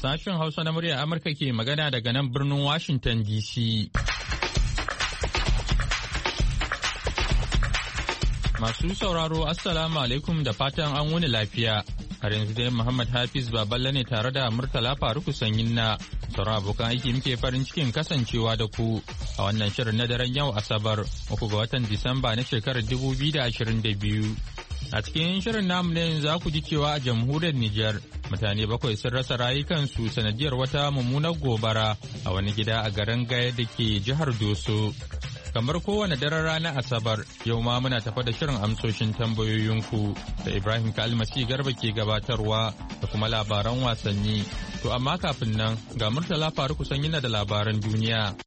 Sashen Hausa na muryar Amurka ke magana daga nan birnin Washington DC. Masu sauraro Assalamu alaikum da fatan an wuni lafiya. Har yanzu dai Muhammad Hafiz Baballe ne tare da Murtala Faruku Sanyinna. Sauran abokan aiki muke farin cikin kasancewa da ku a wannan shirin na daren yau Asabar, 3 ga watan Disamba na shekarar 2022. A cikin shirin namu ne za ku ji cewa a jamhuriyar Nijar mutane 7 sun rasa rayukansu sanadiyar wata mummunar gobara a wani gida a garin Gaya da ke jihar Doso. Kamar kowane daren ranar Asabar, yau ma muna tafa da shirin amsoshin tambayoyinku da Ibrahim Kalmasi Garba ke gabatarwa da kuma labaran wasanni. To amma kafin nan ga Murtala Faruku Sanyina da labaran duniya.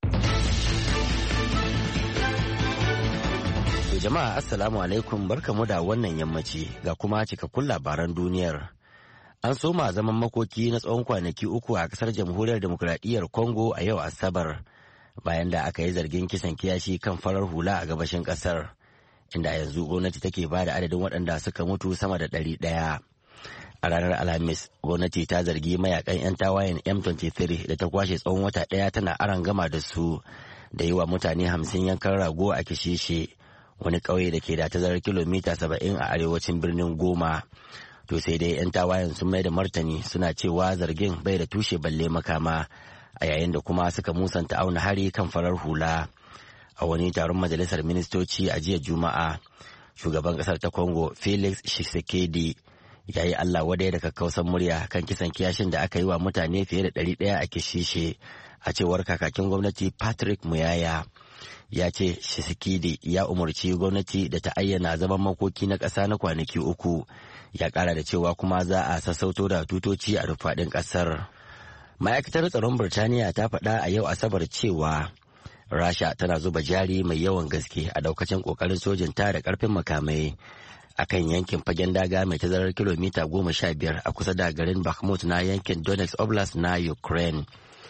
Jama'a Assalamu alaikum, barkamu da wannan yammaci ga kuma cikakkun labaran duniyar. An soma zaman makoki na tsawon kwanaki 3 a kasar Jamhuriyar Demokuraɗiyyar Congo a yau Asabar. Bayan da aka yi zargin kisan kiyashi kan farar hula a gabashin kasar, inda yanzu gwamnati take ba da adadin waɗanda suka mutu sama da 100. A ranar Alhamis, gwamnati ta zargi mayakan 'yan tawayen M23 da ta kwashe tsawon wata ɗaya tana arangama da su da yi wa mutane 50 yankan rago a Kishishe, wani ƙauye da ke da tazarar kilomita 70 a arewacin birnin Goma. To sai dai 'yan tawayen sun mai da martani suna cewa zargin bai da tushe balle makama, a yayin da kuma suka musanta auna hari kan farar hula. A wani taron majalisar ministoci a jiya Juma'a, shugaban kasar ta Congo Felix Tshisekedi ya yi Allah wadai da kakkausan murya kan kisan kiyashin da aka yi wa mutane fiye da 100 a Kishishe, a cewar kakakin gwamnati Patrick Muyaya. Ya ce Tshisekedi ya umarci gwamnati da ta ayyana zaman makoki na ƙasa na kwanaki 3. Ya ƙara da cewa kuma za a sassauto da tutoci a rufaɗin ƙasar. Ma'aikatar tsaron Birtaniya ta faɗa a yau Asabar cewa Rasha tana zuba jari mai yawan gaske a daukacin ƙoƙarin sojin ta da ƙarfin makamai a kan yankin fagen daga mai tazarar kilomita 15 a kusa da garin Bakhmut na yankin Donetsk Oblast na Ukraine.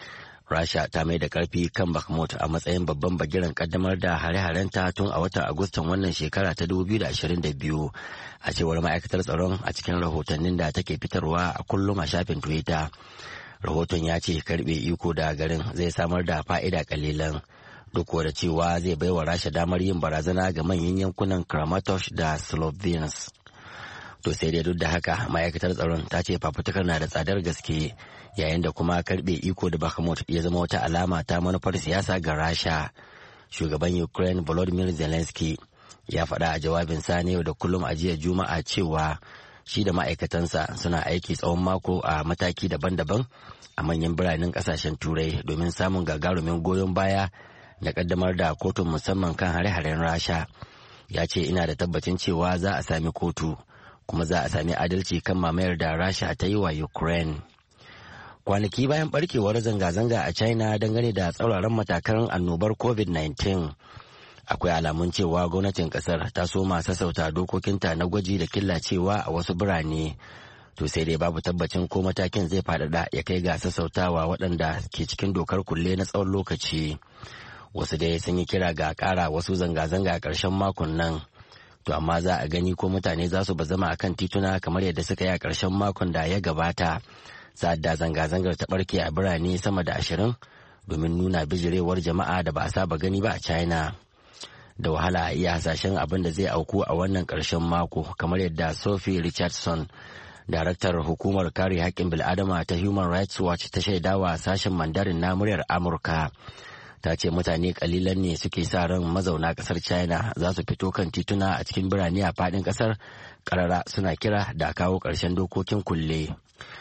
Rasha ta mai da ƙarfi kan Bakhmut a matsayin babban bagiren kaddamar da hare-harenta tun a watan Agustan wannan shekara ta 2022, a cewar ma'aikatar tsaron a cikin rahotannin da take fitarwa a kullum a shafin Twitter. Rahoton ya ce karbe iko da garin zai samar da fa'ida kalilan, duk da cewa zai baiwa Rasha damar yin barazana ga manyan yankunan Kramatorsk da Sloviansk. To sai dai duk da haka ma'aikatar tsaron ta ce fafutukar na da tsadar gaske, yayin da kuma karbe iko da Bakhmut ya zama wata alama ta manufar siyasa ga Rasha. Shugaban Ukraine Volodymyr Zelensky ya faɗa a jawabinsa ne yau da kullum a jiya Juma'a cewa shi da ma'aikatansa suna aiki tsawon mako a mataki daban-daban a manyan biranen kasashen Turai domin samun gagarumin goyon baya da kaddamar da kotun musamman kan hare-haren Rasha. Ya ce ina da tabbacin cewa za a sami kotu kuma za a sami adalci kan mamayar da Rasha ta yi wa Ukraine. Kwanaki bayan barkewar zanga-zanga a China dangane da tsauraran matakan annobar COVID-19, akwai alamun cewa gwamnatin kasar ta soma sassauta dokokinta na gwaji da killacewa a wasu birane. To sai dai babu tabbacin ko matakin zai faɗaɗa ya kai ga sassautawa waɗanda ke cikin dokar kulle na tsawon lokaci. Wasu dai sun yi kira ga ƙara wasu zanga-zanga a ƙarshen makon nan. To amma za a gani ko mutane za su bazama a kan tituna kamar yadda suka yi a ƙarshen makon da ya gabata, sa'ad da zanga-zangar ta ɓarke a birane sama da 20 domin nuna bijirewar jama'a da ba a saba gani ba a China. Da wahala a iya hasashen abin da zai auku a wannan ƙarshen mako, kamar yadda Sophie Richardson, daraktar hukumar kare haƙƙin bil'adama ta Human Rights Watch, ta shaidawa sashen Mandarin na muryar Amurka. Ta ce mutane kalilan ne suke sa ran mazauna ƙasar China za su fito kan tituna a cikin birane a faɗin ƙasar ƙarara suna kira da kawo ƙarshen dokokin kulle.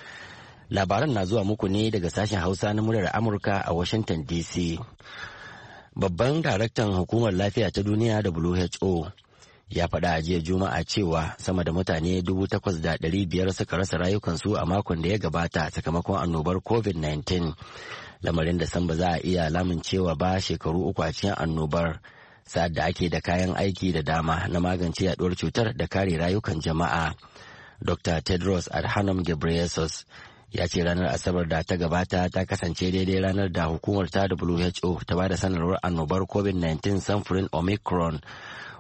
Labaran na zuwa muku ne daga sashen Hausa na muryar Amurka a Washington DC. Babban daraktan hukumar lafiya ta duniya WHO ya faɗa a jiya Juma'a cewa sama da mutane 8,500 suka rasa rayukansu a makon da ya gabata sakamakon annobar COVID-19, lamarin da san ba za a iya lamuncewa ba shekaru 3 a cikin annobar, sa'ad da ake da kayan aiki da dama na magance yaduwar cutar da kare rayukan jama'a. Dr. Tedros Adhanom Ghebreyesus ya ce ranar Asabar da ta gabata ta kasance daidai ranar da hukumar ta WHO ta ba da sanarwar annobar COVID-19 samfurin Omicron,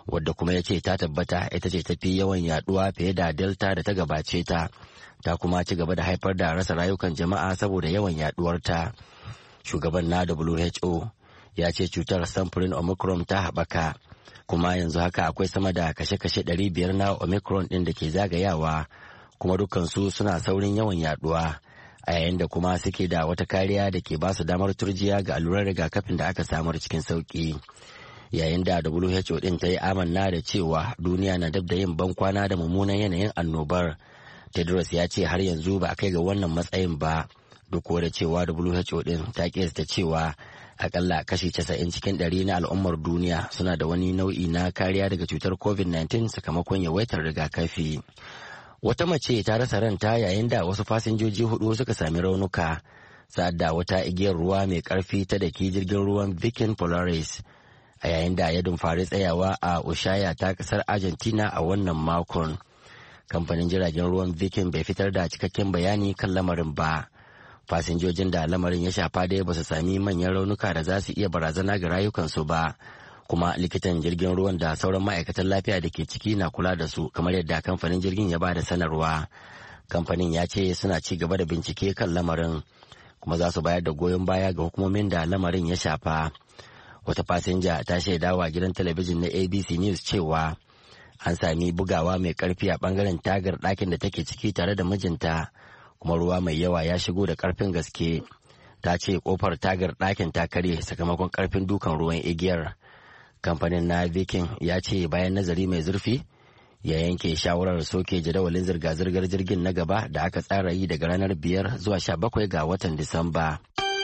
wadda kuma ya ce ta tabbata ita ce tafi yawan yaduwa fiye da Delta da ta gabace ta kuma ci gaba da haifar da rasa rayukan jama'a saboda yawan yaduwarta. Shugaban na WHO ya ce cutar samfurin Omicron ta haɓaka, kuma yanzu haka akwai sama da kashe-kashe 500 na Omicron ɗin da ke zagayawa, kuma dukansu suna saurin yawan yaduwa, a yayin da kuma suke da wata kariya da ke basu damar turjiya ga allurar rigakafin da aka samar cikin sauki. Yayin da WHO ɗin ta yi amanna da cewa duniya na dab da yin bankwana da mummunan yanayin annobar, Tedros ya ce har yanzu ba a kai ga wannan matsayin ba, duk da cewa WHO ɗin ta kiyasta cewa akalla kashi 90 cikin 100 na al'ummar duniya suna da wani nau'i na kariya daga cutar COVID-19 sakamakon yawaitar rigakafi. Wata mace ta rasa ranta yayin da wasu fasinjoji 4 suka sami raunuka sa'ad da wata igiyar ruwa mai karfi ta daki jirgin ruwan Viking Polaris a yayin da ya dumfari tsayawa a Ushuaia ta kasar Argentina a wannan makon. Kamfanin jiragen ruwan Viking bai fitar da cikakken bayani kan lamarin ba. Fasinjojin da lamarin ya shafa dai ba su sami manyan raunuka da za su iya barazana ga rayukansu ba, kuma likitan jirgin ruwan da sauran ma'aikatan lafiya da ke ciki na kula da su kamar yadda kamfanin jirgin ya ba da sanarwa. Kamfanin ya ce suna ci gaba da bincike kan lamarin, kuma za su bayar da goyon baya ga hukumomin da lamarin ya shafa. Wata fasinja ta shaidawa gidan talabijin na ABC News cewa an sami bugawa mai karfi a bangaren tagar ɗakin da take ciki tare da mijinta, kuma ruwa mai yawa ya shigo da karfin gaske. Ta ce kofar tagar ɗakin ta karye sakamakon karfin dukan ruwan igiyar. Kamfanin na Viking ya ce bayan nazari mai zurfi ya yanke shawarar soke jadawalin zirga-zirgar jirgin na gaba da aka tsara yi daga ranar 5 zuwa 17 ga watan Disamba.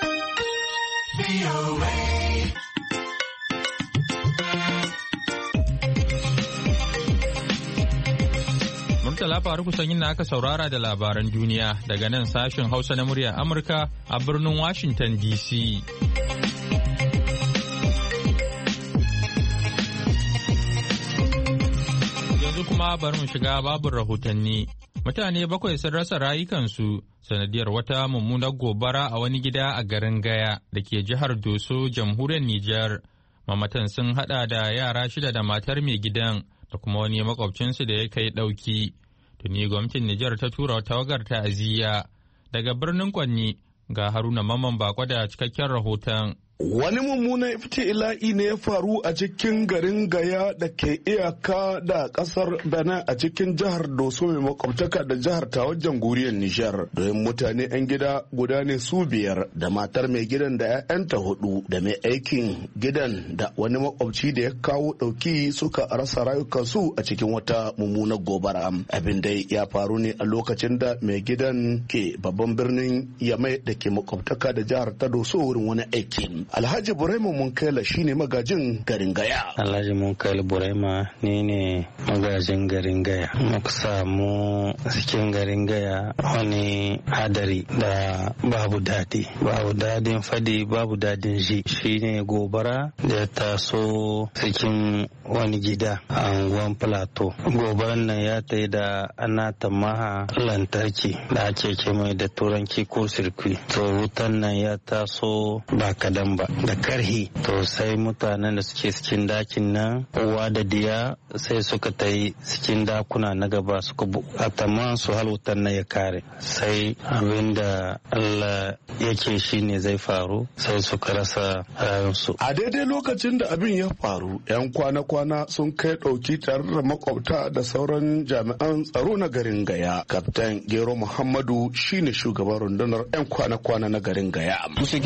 Murtala Faruku Sanyin na aka saurara da labaran duniya daga nan sashen Hausa na muryar Amurka a birnin Washington DC. Yanzu kuma bari mu shiga babin rahotanni. Mutane 7 sun rasa rayukansu sanadiyar wata mummunar gobara a wani gida a garin Gaya da ke jihar Doso, jamhuriyar Nijar. Mamatan sun hada da yara 6 da matar mai gidan da kuma wani makwabcinsu da ya kai ɗauki. Tuni gwamnatin Nijar ta tura tawagar ta'aziyya daga birnin Kwanni ga Haruna Mamman Bako da cikakken rahoton. Wani mummunan iftila'i ne ya faru a cikin garin Gaya da ke iyaka da kasar Benin a cikin jihar Doso mai makwabtaka da jihar ta wajen guriyar Nijar. Domin mutane 'yan gida guda ne su 5 da matar mai gidan da 'ya'yanta 4 da mai aikin gidan da wani makwabci da ya kawo ɗauki suka rasa rayukansu a cikin wata mummunar gobara. Abin dai ya faru ne a lokacin da mai gidan ke babban birnin Yamai da ke makwabtaka da jihar ta Doso wurin wani aikin. Alhaji Burema Munkaila shine magajin garin Gaya. Alhaji Munkaila Burema ne magajin garin Gaya. Muka samu cikin garin Gaya wani hadari da babu dadi. Babu dadin fadi, babu dadin ji. Shine gobara da ya taso cikin wani gida a unguwan Plateau. Gobaran nan ya tai da anata maha lantarki da ake mai da turanci ko sirkwi. To wutan nan ya taso ba kadan ba da karhi. To sai mutanen da suke cikin dakin nan uwa da diya sai suka tai cikin dakuna na gaba suka ataman su hal wutan nan ya kare. Sai abinda Allah yake shine zai faru sai suka rasa rayuwarsu. A daidai lokacin da abin ya faru 'yan kwana-kwana sun kai ɗauki tare da makwabta da sauran jami'an tsaro na garin Gaya. Kaftan Gero Muhammadu shine shugaban rundunar 'yan kwana-kwana na garin Gaya.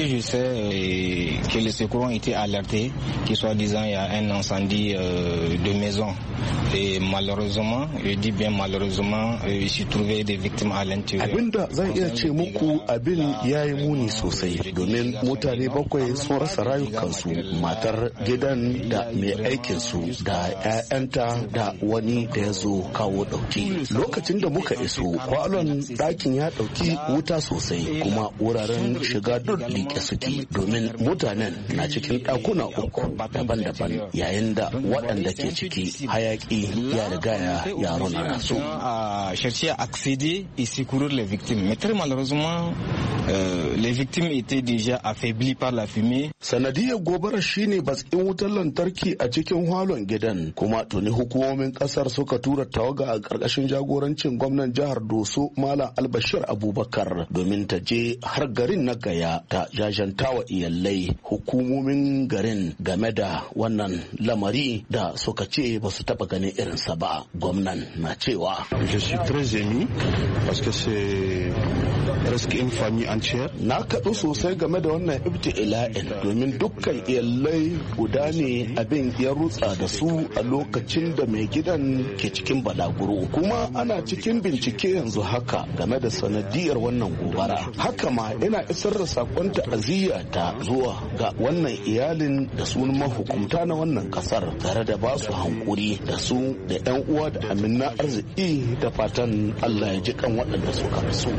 Que les secours ont été alertés, qu'il soit disant il y a un incendie de maison. Et malheureusement, je dis bien malheureusement, il s'y trouvait des victimes à l'intérieur. Abinda zan iya ce muku abin ya yi muni sosai domin mutane 7 sun rasa rayukansu, matar gidan da mai aikinsu da 'ya'yanta da wani da ya zo kawo ɗauki. Lokacin da muka iso kwalon ɗakin ya ɗauki wuta sosai kuma wuraren shiga duk liƙe suke domin mutane benin na cikin ɗakuna uku daban-daban yayin da waɗanda ke ciki hayaki ya riga ya rona su. Chercher à accéder et secourir les victimes. Mais très malheureusement, les victimes étaient déjà affaiblies par la fumée. Sanadiyar gobarar shine batsin wutar lantarki a cikin halon gidan, kuma tuni hukumomin kasar suka tura tawaga a ƙarƙashin jagorancin gwamnan jihar Doso Malam Albashir Abubakar domin ta je har garin na Gaya ta jajantawa iyalai hukumomin garin game da wannan lamari da suka ce ba su taɓa ganin irinsa ba. Gwamnan na cewa très ému parce que c'est presque une famille entière. Na kaɗu sosai game da wannan ibtila'in domin dukkan iyalai guda ne abin ya rutsa da su a lokacin da mai gidan ke cikin balaguro, kuma ana cikin bincike yanzu haka game da sanadiyar wannan gobara. Haka ma ina isar da sakon ta'aziyya ta zuwa ga wannan iyalin da sunan mahukumta na wannan kasar, tare da ba su hankuri da su da 'yan uwa da amina arziki da fatan Allah ya ji kan waɗanda suka rasu.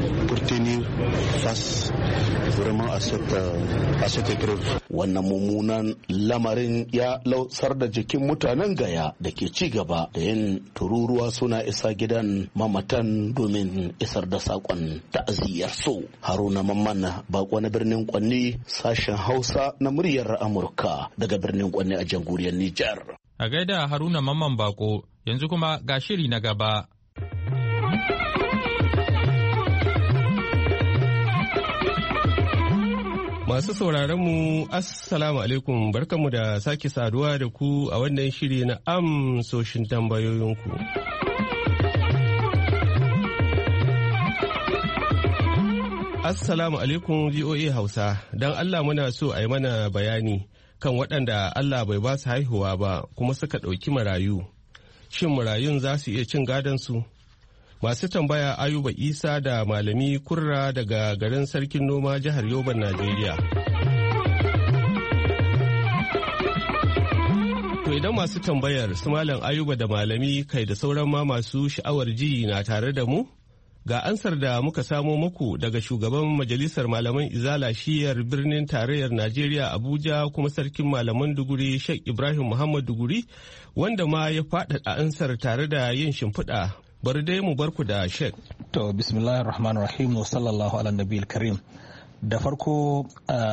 Wannan mummunan lamarin ya lausar da jikin mutanen Gaya da ke ci gaba da yin tururuwa suna isa gidan mamatan domin isar da saƙon ta'aziyyar su. Haruna Mamman Bako na birnin Kwanni, sashen Hausa na muryar Amurka daga birnin Kwanni a jamhuriyar Nijar. A gaida Haruna Mamman Bako, yanzu kuma ga shiri na gaba. Masu sauraronmu, Assalamu alaikum, barkanmu da sake saduwa da ku a wannan shiri na amsoshin tambayoyinku. Assalamu alaikum VOA Hausa, don Allah muna so a yi mana bayani kan waɗanda Allah bai ba su haihuwa ba kuma suka ɗauki marayu. Shin marayun za su iya cin gadonsu? Masu tambaya Ayuba Isa da Malami Kurra daga garin Sarkin Noma jihar Yoban, Najeriya. To idan masu tambayar su Malam Ayuba da Malami kai da sauran ma masu sha'awar ji na tare da mu, ga ansar da muka samo muku daga shugaban Majalisar Malaman Izala shiyar birnin tarayyar Najeriya Abuja kuma Sarkin Malaman Duguri Sheikh Ibrahim Muhammad Duguri, wanda ma ya faɗaɗa ansar tare da yin shimfiɗa. Bari dai mu barku da Sheikh. To bismillahir rahmanir rahim wa sallallahu ala nabiyil karim. Da farko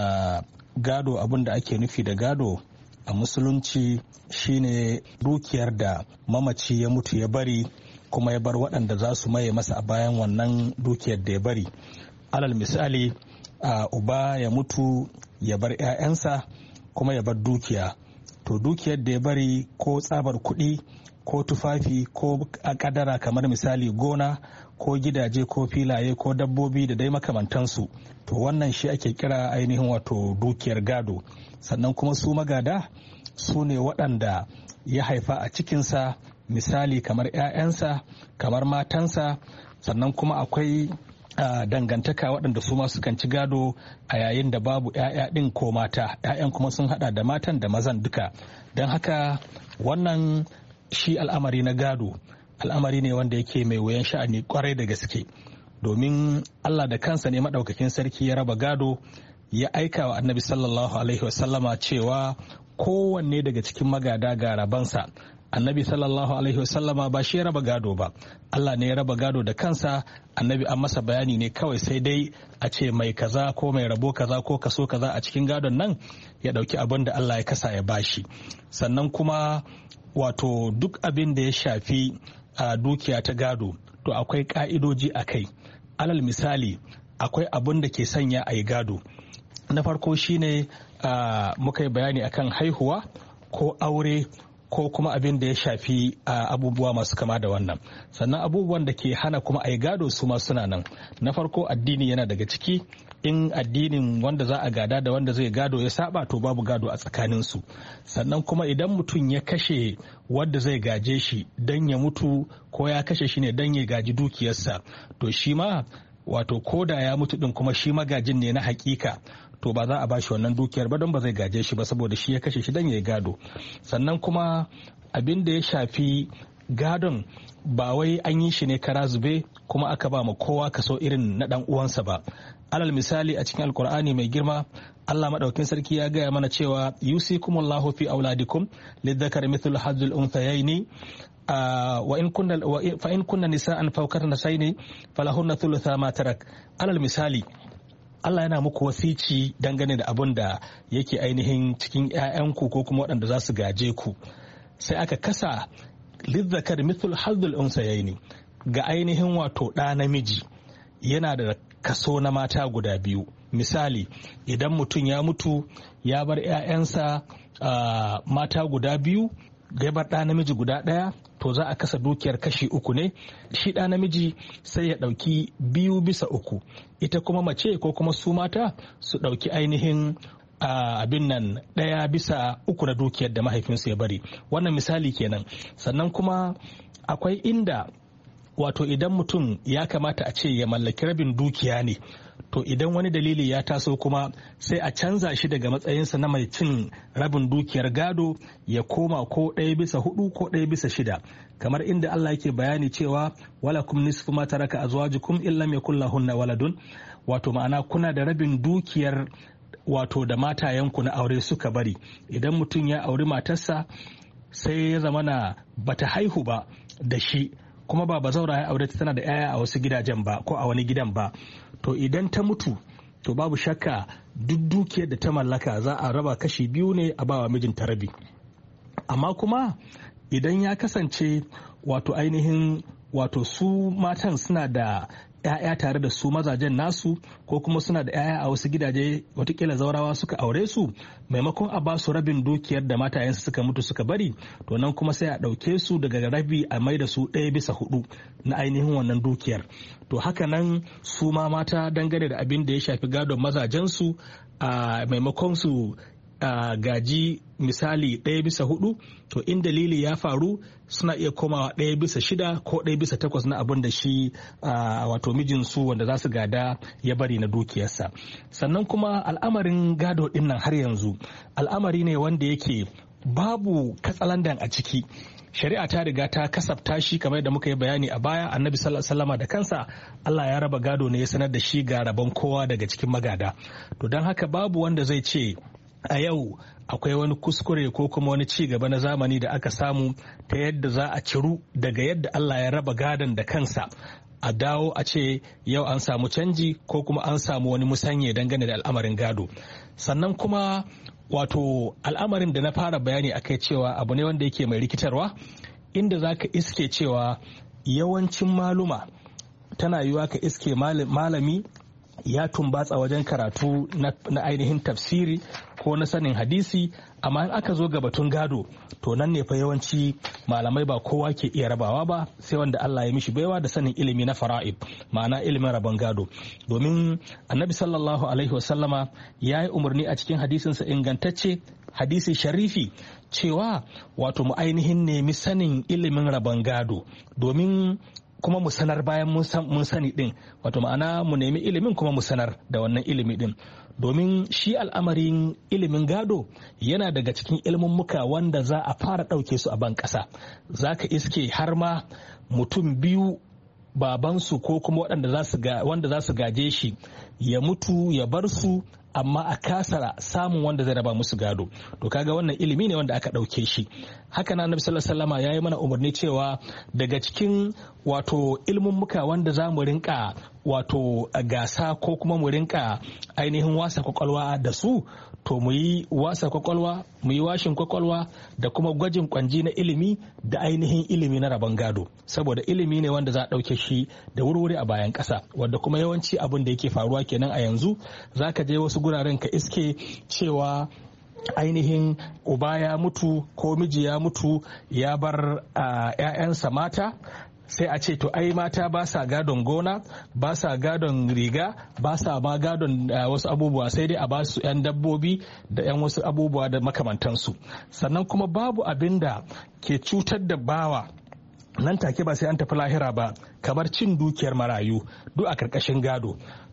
gado, abin da ake nufi da gado a musulunci shine dukiyar da mamaci ya mutu ya bari kuma ya bar waɗanda za su maye masa a bayan wannan dukiyar da ya bari. Alal misali, uba ya mutu ya bar 'ya'yansa kuma ya bar dukiya. To dukiyar da ya bari ko tsabar kuɗi ko tufafi ko a kadara kamar misali gona ko gidaje ko filaye ko dabbobi da dai makamantansu, to wannan shi ake kira ainihin wato dukiyar gado. Sannan kuma su magada su ne waɗanda ya haifa a cikinsa, misali kamar 'ya'yansa kamar matansa. Sannan kuma akwai dangantaka waɗanda su ma sukan ci gado a yayin da babu 'ya'ya ɗin ko mata, 'ya'yan kuma sun hada da matan da mazan duka. Don haka wannan shi al'amari na gado al'amari ne wanda yake mai wuyan sha'ani kwarai da gaske, domin Allah da kansa ne maɗaukakin sarki ya raba gado, ya aika wa annabi sallallahu alaihi wasallama cewa kowanne daga cikin magada ga rabansa. Annabi sallallahu alaihi wasallama ba shi ya raba gado ba, Allah ne ya raba gado da kansa. Annabi an masa bayani ne kawai, sai dai a ce mai kaza ko mai rabo kaza ko kaso kaza a cikin gadon nan ya ɗauki abin da Allah ya kasa ya bashi. Sannan kuma wato duk abin da ya shafi dukiya ta gado, to akwai ka'idoji a kai. Alal misali, akwai abin da ke sanya a yi gado. Na farko shine muka yi bayani akan haihuwa ko aure ko kuma abin da ya shafi abubuwa masu kama da wannan. Sannan abubuwan da ke hana kuma a yi gado su ma suna nan. Na farko addini yana daga ciki. In addinin wanda za a gada da wanda zai gado ya saba, to babu gado a tsakaninsu. Sannan kuma idan mutum ya kashe wanda zai gaje shi don ya mutu, ko ya kashe shi ne don ya gaji dukiyarsa, to shi ma wato ko da ya mutu din kuma shi magajin ne na hakika, to ba za a bashi wannan dukiyar ba don ba zai gaje shi ba, saboda shi ya kashe shi don ya gado. Sannan kuma abin da ya shafi gadon ba wai an yi shi ne kara zube kuma aka ba ma kowa kaso irin na dan uwansa ba. Alal misali a cikin alkur'ani mai girma Allah madaukin sarki ya gaya mana cewa yusikumullahu fi auladikum lidhakari mithlu hazzul unthayaini wa in kunna nisa'an fawqa nasaini falahunna thulutha ma tarak. Alal misali Allah yana muku wasici dangane da abun da yake ainihin cikin 'ya'yanku ko kuma waɗanda za su gaje ku, sai aka kasa lidhakari mithlu hazzul unthayaini ga ainihin wato ɗa namiji yana da kaso na mata guda biyu. Misali idan mutum ya mutu ya bar 'ya'yansa mata guda biyu ya bar ɗa namiji guda ɗaya, to za a kasa dukiyar kashi 3 ne. Shi ɗa namiji sai ya ɗauki 2/3, ita kuma mace ko kuma su mata su ɗauki ainihin abin nan 1/3 na dukiyar da mahaifinsu ya bari. Wannan misali kenan. Sannan kuma akwai inda wato idan mutum ya kamata a ce ya mallaki rabin dukiya ne, to idan wani dalili ya taso kuma sai a canza shi daga matsayinsa na mai cin rabin dukiyar gado ya koma ko 1/4 ko 1/6, kamar inda Allah yake bayani cewa walakum nisfu ma taraka azwajukum illam yakul lahunna waladun, wato ma'ana kuna da rabin dukiyar wato da matayenku na aure suka bari. Idan mutum ya auri matarsa sai ya zamana bata haihu ba da shi, kuma ba bazaura ya aure tana da 'ya'ya a wasu gidajen ba ko a wani gidan ba, to idan ta mutu to babu shakka duk dukiyar da ta mallaka za a raba kashi 2 ne a bawa mijinta rabi. Amma kuma idan ya kasance wato ainihin wato su matan suna da 'ya'ya tare da su mazajen nasu ko kuma suna da 'ya'ya a wasu gidaje watakila zaurawa suka aure su, maimakon a ba su rabin dukiyar da matayensu suka mutu suka bari, to nan kuma sai a ɗauke su daga rabi a mai da su 1/4 na ainihin wannan dukiyar. To haka nan su ma mata dangane da abin da ya shafi gadon mazajensu a maimakon su gaji misali 1/4, to in dalili ya faru suna iya komawa 1/6 ko 1/8 na abin da shi wato mijinsu wanda za su gada ya bari na dukiyarsa. Sannan kuma al'amarin gado din nan har yanzu al'amari ne wanda yake babu katsalandan a ciki. Shari'a ta riga ta kasafta shi kamar da muka yi bayani a baya. Annabi sallallahu alaihi wasallam da kansa Allah ya raba gado ne ya sanar da shi ga rabon kowa daga cikin magada. To don haka babu wanda zai ce a yau akwai wani kuskure ko kuma wani ci gaba na zamani da aka samu ta yadda za a ciru daga yadda Allah ya raba gadon da kansa a dawo a ce yau an samu canji ko kuma an samu wani musanye dangane da al'amarin gado. Sannan kuma wato al'amarin da na fara bayani akai cewa abu ne wanda yake mai rikitarwa, inda za ka iske cewa yawancin maluma tana yiwuwa ka iske malami ya tumbatsa wajen karatu na ainihin tafsiri ko na sanin hadisi, amma in aka zo ga batun gado to nan ne fa yawanci malamai ba kowa ke iya rabawa ba sai wanda Allah ya mishi baiwa da sanin ilimi na fara'id, ma'ana ilimin rabon gado. Domin annabi sallallahu alaihi wasallama ya yi umarni a cikin hadisinsa ingantacce, hadisi sharifi, cewa wato mu ainihin nemi sanin ilimin rabon gado domin kuma mu sanar bayan mun sani din, wato ma'ana mu nemi ilimin kuma mu sanar da wannan ilimi din, domin shi al'amarin ilimin gado yana daga cikin ilmummuka wanda za a fara ɗauke su a ban ƙasa. Za ka iske har ma mutum biyu babansu ko kuma wanda za su gaje shi ya mutu ya bar su, amma a kasara samun wanda zai raba musu gado. To kaga wannan ilimi ne wanda aka ɗauke shi. Haka na Annabi sallallahu alaihi wasallam ya yi mana umarni cewa daga cikin wato ilmummuka wanda za mu rinka wato gasa ko kuma mu rinka ainihin wasa kwakwalwa da su, to mu yi wasa kwakwalwa, mu yi washin kwakwalwa da kuma gwajin kwanji na ilimi da ainihin ilimi na rabon gado, saboda ilimi ne wanda za a ɗauke shi da wurwuri a bayan ƙasa, wanda kuma yawanci abin da yake faruwa kenan a yanzu. Za ka je wasu guraren ka iske cewa ainihin uba ya mutu ko miji ya mutu ya bar 'ya'yansa mata, sai a ce to ai mata ba sa gadon gona, ba sa gadon riga, ba sa ma gadon wasu abubuwa, sai dai a ba su 'yan dabbobi da 'yan wasu abubuwa da makamantansu. Sannan kuma babu abin da ke cutar da bawa nan take ba sai an tafi lahira ba kamar cin dukiyar marayu duk a karkashin gado.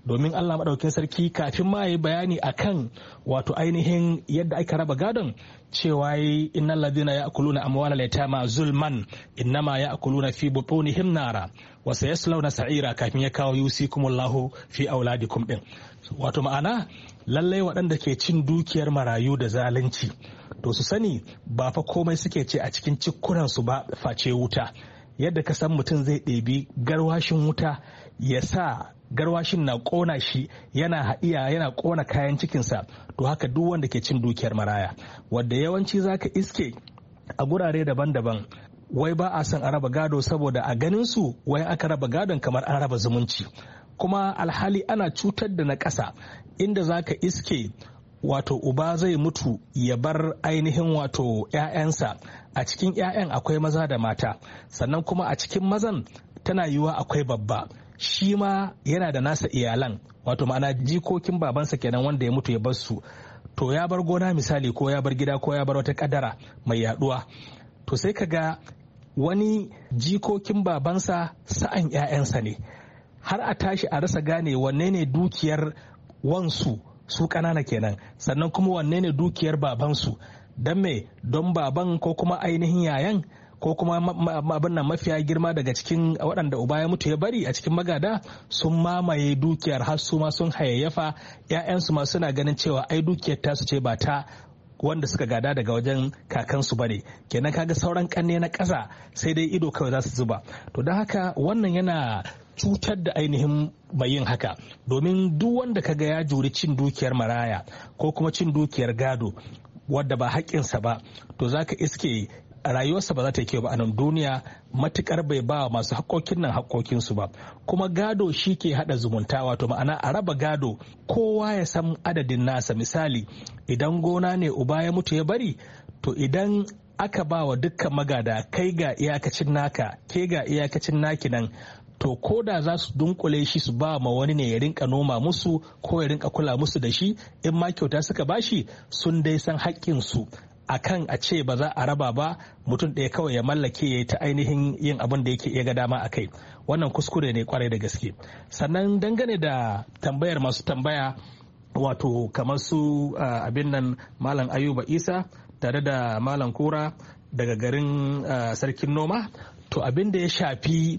domin Allah maɗaukin sarki kafin ma yi bayani akan wato ainihin yadda aka raba gadon cewa yi innal ladina ya'kuluna amwalal yatama zulman innama ya'kuluna fi butunihim nara wa sayaslawna sa'ira kafin ya kawo yusikumullahu fi auladikum din. Wato ma'ana lallai waɗanda ke cin dukiyar marayu da zalunci to su sani ba fa komai suke ce a cikin cikunansu ba face wuta. Yadda ka san mutum zai ɗebi garwashin wuta ya sa garwashin na ƙona shi yana haɗiya yana ƙona kayan cikinsa, to haka duk wanda ke cin dukiyar maraya, wadda yawanci zaka iske a gurare daban-daban wai ba a son a raba gado saboda a ganin su wai aka raba gadon kamar an raba zumunci, kuma alhali ana cutar da na ƙasa, inda zaka iske wato uba zai mutu ya bar ainihin wato 'ya'yansa, a cikin 'ya'yan akwai maza da mata, sannan kuma a cikin mazan tana yiwuwa akwai babba shi ma yana da nasa iyalan, wato ma'ana jikokin babansa kenan wanda ya mutu ya bar su, to ya bar gona misali ko ya bar gida ko ya bar wata kadara mai yaduwa, to sai ka ga wani jikokin babansa sa'an 'ya'yansa ne, har a tashi a rasa gane wanne ne dukiyar wansu su ƙanana kenan, sannan kuma wanne ne dukiyar babansu, don me don baban ko kuma ainihin yayan ko kuma abin nan mafiya girma daga cikin waɗanda uba ya mutu ya bari a cikin magada sun mamaye dukiyar har su ma sun hayayyafa, 'ya'yansu ma suna ganin cewa ai dukiyar tasu ce ba ta wanda suka gada daga wajen kakansu bane, kenan kaga sauran kanne na ƙasa sai dai ido kawai za su zuba. To don haka wannan yana cutar da ainihin mai yin haka, domin duk wanda kaga ya juri cin dukiyar maraya ko kuma cin dukiyar gado wadda ba haƙƙinsa ba, to zaka iske rayuwarsa ba za ta yi kyau ba a nan duniya matukar bai ba masu haƙoƙin nan haƙoƙinsu ba. Kuma gado shi ke haɗa zumunta, wato ma'ana a raba gado kowa ya san adadin nasa. Misali idan gona ne uba ya mutu ya bari, to idan aka ba wa dukkan magada kai ga iyakacin naka ke ga iyakacin naki nan, to ko da za su dunkule shi su ba ma wani ne ya rinka noma musu ko ya rinka kula musu da shi, in ma kyauta suka bashi sun dai san haƙƙinsu akan a ce ba za a raba ba mutum ɗaya kawai ya mallake ya yi ta ainihin yin abin da yake iya ga dama a kai. Wannan kuskure ne kwarai da gaske. Sannan dangane da tambayar masu tambaya, wato kamar su abin nan Malam Ayuba Isa tare da Malam Kura daga garin Sarkin Noma, to abin da ya shafi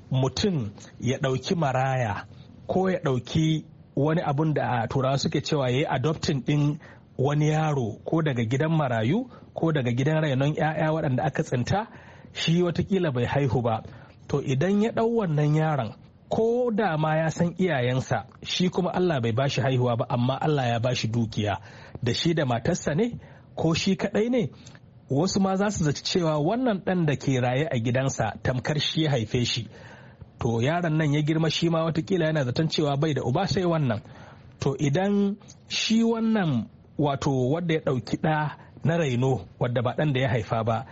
mutum ya ɗauki maraya ko ya ɗauki wani abun da turawa suke cewa ya yi adopting ɗin wani yaro ko daga gidan marayu ko daga gidan rainon 'ya'ya waɗanda aka tsinta, shi watakila bai haihu ba, to idan ya ɗau wannan yaron ko da ma ya san iyayensa, shi kuma Allah bai bashi haihuwa ba amma Allah ya bashi dukiya, da shi da matarsa ne ko shi kaɗai ne, wasu ma za su zaci cewa wannan ɗan da ke raye a gidansa tamkar shi ya haife shi, to yaron nan ya girma shi ma watakila yana zaton cewa bai da uba sai wannan. To idan shi wannan wato wadda ya ɗauki ɗa na raino wadda ba ɗan da ya haifa ba,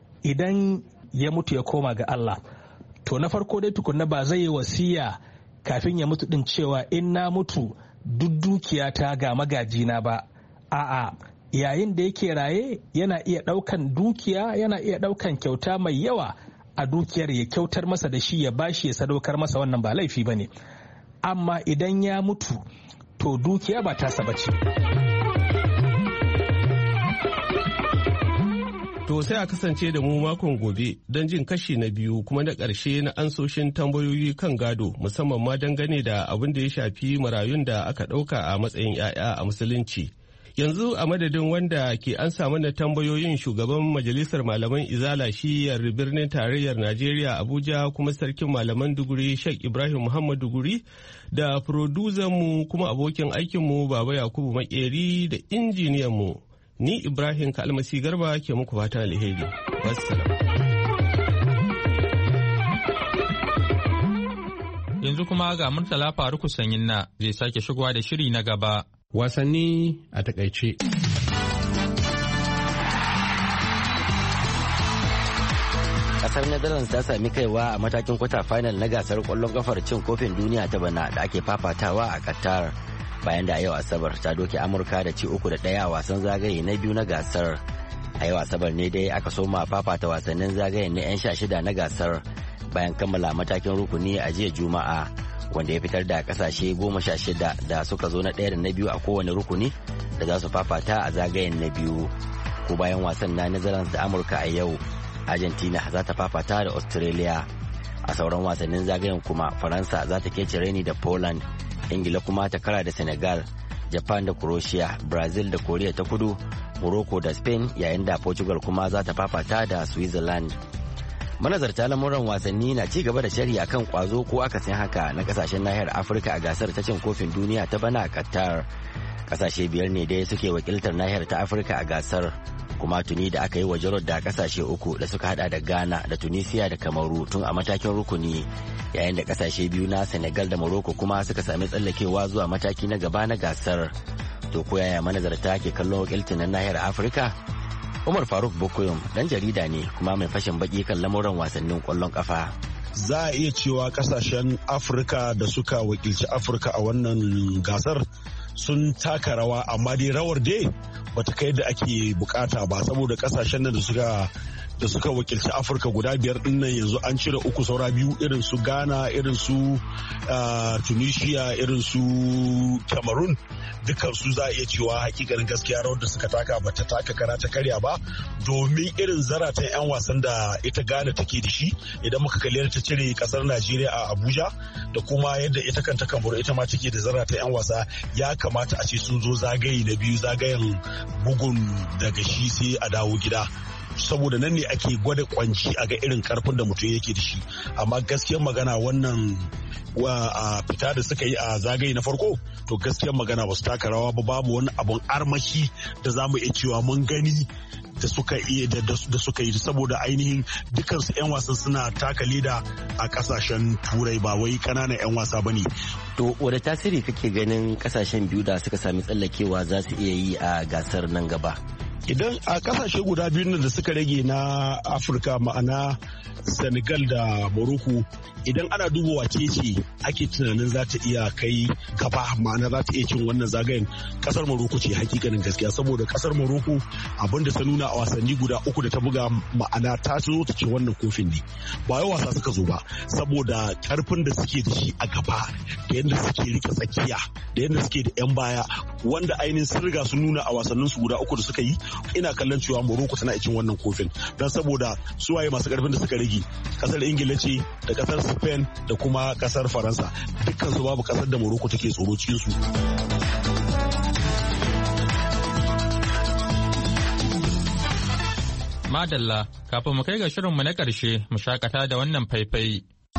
idan ya mutu ya koma ga Allah, to na farko dai tukunna ba zai yi wasiya kafin ya mutu ɗin cewa in na mutu duk dukiyata ga magajina ba. A'a, yayin da yake raye yana iya ɗaukan dukiya, yana iya ɗaukan kyauta mai yawa a dukiyar ya kyautar masa da shi, ya bashi, ya sadaukar masa, wannan ba laifi ba ne. Amma idan ya mutu to dukiya ba tasa bace. To sai a kasance da mu makon gobe don jin kashi na biyu kuma na ƙarshe na ansoshin tambayoyi kan gado, musamman ma dangane da abin da ya shafi marayun da aka ɗauka a matsayin 'ya'ya a musulunci. Yanzu a madadin wanda ke ansa mana tambayoyin shugaban majalisar malaman Izala shiyar birnin tarayyar Najeriya Abuja kuma sarkin malaman Duguri Sheikh Ibrahim Muhammad Duguri, da mu kuma abokin aikinmu Baba Yakubu Makeri, da injiniyanmu ni Ibrahim Kalmasi Garba ke muku fatan alheri. Wassalam. Yanzu kuma ga Murtala Faruku Sanyinna zai sake shigowa da shiri na gaba. Wasanni a takaice. Kasar Netherlands ta sami kaiwa a matakin kwata final na gasar kwallon kafar cin kofin duniya ta bana da ake fafatawa a Qatar, bayan da a yau Asabar ta doke Amurka da ci 3-1 a wasan zagaye na biyu na gasar. A yau Asabar ne dai aka soma fafata wasannin zagaye na 'yan 16 na gasar bayan kammala matakin rukuni a jiya Juma'a. wanda ya fitar da kasashe 16 da suka zo na ɗaya da na biyu a kowane rukuni da za su fafata a zagayen na biyu. Ko bayan wasan na Netherlands da Amurka a yau, Argentina za ta fafata da Australia. A sauran wasannin zagayen kuma Faransa za ta kece reni da Poland, Ingila kuma ta kara da Senegal, Japan da Croatia, Brazil da Korea ta kudu, Morocco da Spain, yayin da Portugal kuma za ta fafata da Switzerland. Manazarta lamuran wasanni na ci gaba da sharhi akan kwazo ko akasin haka na kasashen nahiyar Afirka a gasar ta cin kofin duniya ta bana a Qatar. Kasashe 5 ne dai suke wakiltar nahiyar ta Afirka a gasar, kuma tuni da aka yi wa jarod da kasashe 3 da suka hada da Ghana da Tunisia da Kamaru tun a matakin rukuni, yayin da kasashe 2 na Senegal da Morocco kuma suka sami tsallakewa zuwa mataki na gaba na gasar. To ko yaya manazarta ke kallon wakiltar na nahiyar Afirka? Umar Faruk Bokoyom dan jarida ne kuma mai fashin baki kan lamuran wasannin kwallon kafa. Za a iya cewa kasashen Afirka da suka wakilci Afirka a wannan gasar sun taka rawa, amma dai rawar dai bata kai da ake bukata ba, saboda kasashen da suka wakilci Afirka guda 5 din nan yanzu an cire 3 saura 2, irin su Ghana, irin su Tunisia, irin su Cameroon. Dukkan su za a iya cewa hakikanin gaskiya rawar da suka taka bata taka kara ta karya ba, domin irin zaratan 'yan wasan da ita Ghana take da shi idan muka kalli ta cire kasar Najeriya a Abuja, da kuma yadda ita kanta Kamaru ita ma take da zaratan 'yan wasa, ya kamata a ce sun zo zagaye na biyu, zagayen bugun daga shi sai a dawo gida, saboda nan ne ake gwada kwanci a ga irin karfin da mutum yake da shi. Amma gaskiyar magana wannan a fita da suka yi a zagaye na farko, to gaskiyar magana ba su taka rawa ba, babu wani abun armashi da za mu iya cewa mun gani da suka yi, saboda ainihin dukansu 'yan wasan suna taka leda a kasashen turai, ba wai kananan 'yan wasa ba ne. To wadda tasiri kake ganin kasashen biyu da suka sami tsallakewa za su iya yi a gasar nan gaba? Idan a kasashe guda biyun da suka rage na Afirka, ma'ana Senegal da Morocco, idan ana duba wace ce ake tunanin za ta iya kai gaba, ma'ana za ta iya cin wannan zagayen, kasar Morocco ce hakikanin gaskiya, saboda kasar Morocco abinda ta nuna a wasanni guda 3 da ta buga, ma'ana ta zo ta ce wannan kofin ne, ba yau wasa suka zo ba, saboda karfin da suke da shi a gaba, da yadda suke rike tsakiya, da yadda suke da 'yan baya, wanda ainihin sun riga sun nuna a wasannin su guda 3 da suka yi. Ina kallon cewa Morocco tana cin wannan kofin, don saboda suwaye masu karfin da suka rage, kasar Ingila ce da kasar Spain da kuma kasar Faransa, dukkan su babu kasar da Morocco take tsoro cikin su. Madalla, kafin mu kai ga shirinmu na ƙarshe, mu shakata da wannan faifai.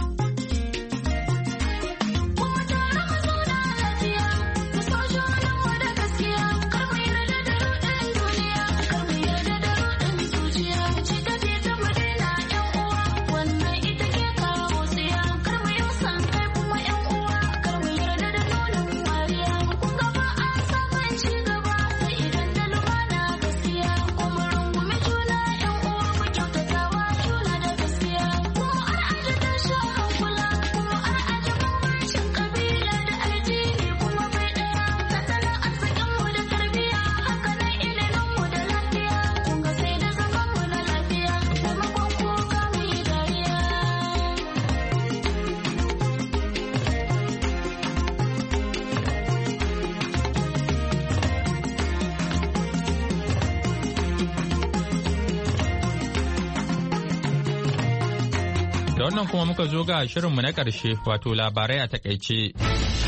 Da wannan kuma muka zo ga shirinmu na ƙarshe, wato labarai a takaice.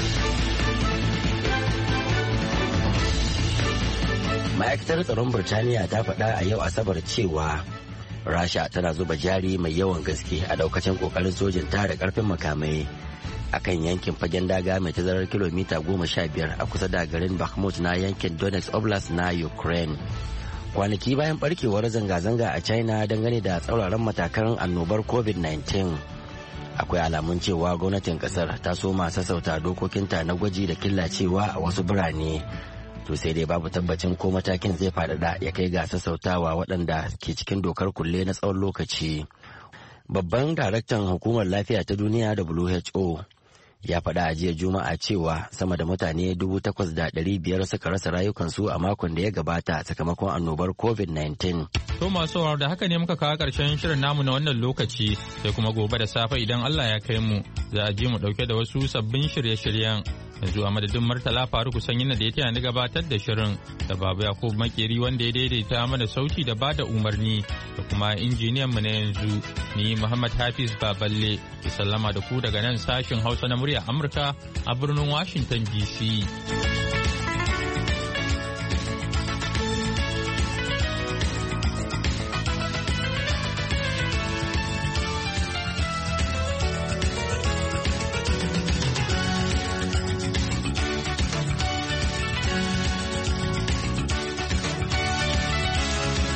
Ma'aikatar tsaron Birtaniya ta faɗa a yau Asabar cewa Rasha tana zuba jari mai yawan gaske a daukacin kokarin sojin ta da karfin makamai akan yankin fagen daga mai tazarar kilomita 15 a kusa da garin Bakhmut na yankin Donetsk Oblast na Ukraine. Kwanaki bayan barkewar zanga-zanga a China dangane da tsauraran matakan annobar COVID-19, akwai alamun cewa gwamnatin kasar ta soma sassauta dokokinta na gwaji da killacewa a wasu birane. To sai dai babu tabbacin ko matakin zai faɗaɗa ya kai ga sassautawa waɗanda ke cikin dokar kulle na tsawon lokaci. Babban daraktan hukumar lafiya ta duniya WHO ya faɗa a jiya Juma'a cewa sama da mutane 8,500 suka rasa rayukansu a makon da ya gabata sakamakon annobar COVID-19. To masu sauraro da haka ne muka kawo ƙarshen shirin namu na wannan lokaci, sai kuma gobe da safe idan Allah ya kai mu za a je mu ɗauke da wasu sabbin shirye-shiryen. Yanzu a madadin Murtala Faruku Sanyin da ya taya ni gabatar da shirin da Babu Yakub Makeri wanda ya daidaita mana sauti da bada umarni da kuma injiniyan mu na yanzu ni Muhammad Hafiz Baballe ki sallama da ku daga nan sashin Hausa na murya Amurka a birnin Washington DC.